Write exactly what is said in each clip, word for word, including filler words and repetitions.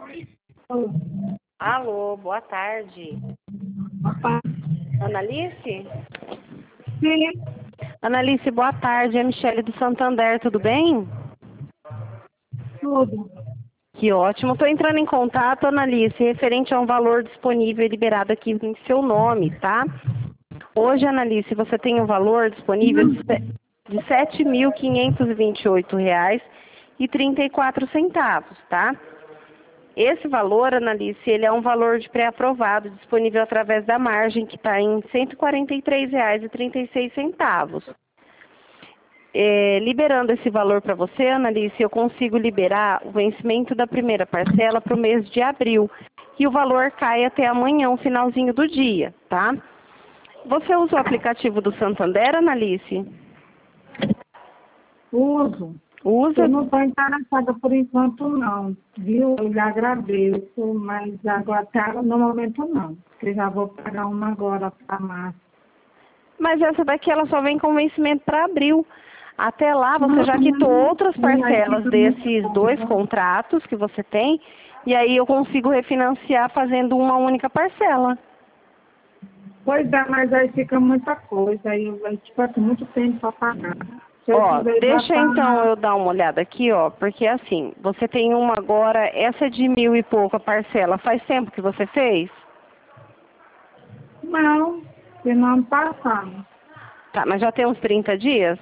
Alô, boa tarde. Opa. Analice? Sim, Analice, boa tarde. É a Michele do Santander, tudo bem? tudo. Que ótimo. Estou entrando em contato, Analice, referente a um valor disponível e liberado aqui em seu nome, tá? Hoje, Analice, você tem um valor disponível de se- de sete mil quinhentos e vinte e oito reais e trinta e quatro centavos, tá? Esse valor, Analice, ele é um valor de pré-aprovado, disponível através da margem, que está em cento e quarenta e três reais e trinta e seis centavos. É, liberando esse valor para você, Analice, eu consigo liberar o vencimento da primeira parcela para o mês de abril. E o valor cai até amanhã, o finalzinho do dia, tá? Você usa o aplicativo do Santander, Analice? Uso. Usa? Eu não estou interessada por enquanto, não. Viu? Eu lhe agradeço, mas agora até no momento não. Porque já vou pagar uma agora para março. Mas essa daqui ela só vem com vencimento para abril. Até lá você Não, já quitou não, outras não, aí parcelas fica muito desses dois caro. contratos que você tem, e aí eu consigo refinanciar fazendo uma única parcela. Pois é, mas aí fica muita coisa. Aí eu tipo, assim, muito tempo para pagar. Se eu Ó, tiver já deixa então tá. eu dar uma olhada aqui, ó, porque assim, você tem uma agora, essa de mil e pouca parcela, faz tempo que você fez? Não, se não passar. Tá, mas já tem uns trinta dias?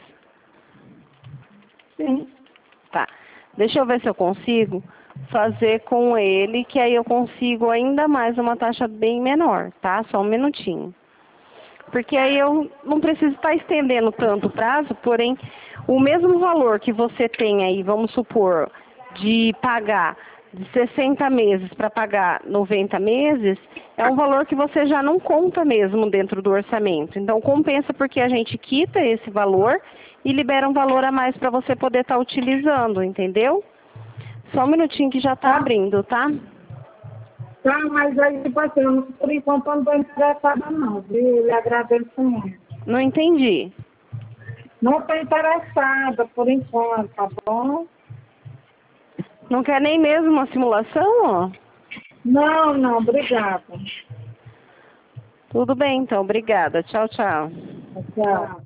Sim. Tá. Deixa eu ver se eu consigo fazer com ele, que aí eu consigo ainda mais uma taxa bem menor, tá? Só um minutinho. Porque aí eu não preciso estar estendendo tanto o prazo, porém, o mesmo valor que você tem aí, vamos supor, de pagar de sessenta meses para pagar noventa meses, é um valor que você já não conta mesmo dentro do orçamento. Então, compensa porque a gente quita esse valor e libera um valor a mais para você poder estar utilizando, entendeu? Só um minutinho que já está Tá? abrindo, tá? Tá, mas aí, tipo assim, eu não- por enquanto eu não estou interessada não, viu? Eu lhe agradeço muito. Não entendi. Não estou interessada por enquanto, tá bom? Não quer nem mesmo uma simulação, ó? Não, não, obrigada. Tudo bem, então. Obrigada. Tchau, tchau. Tchau.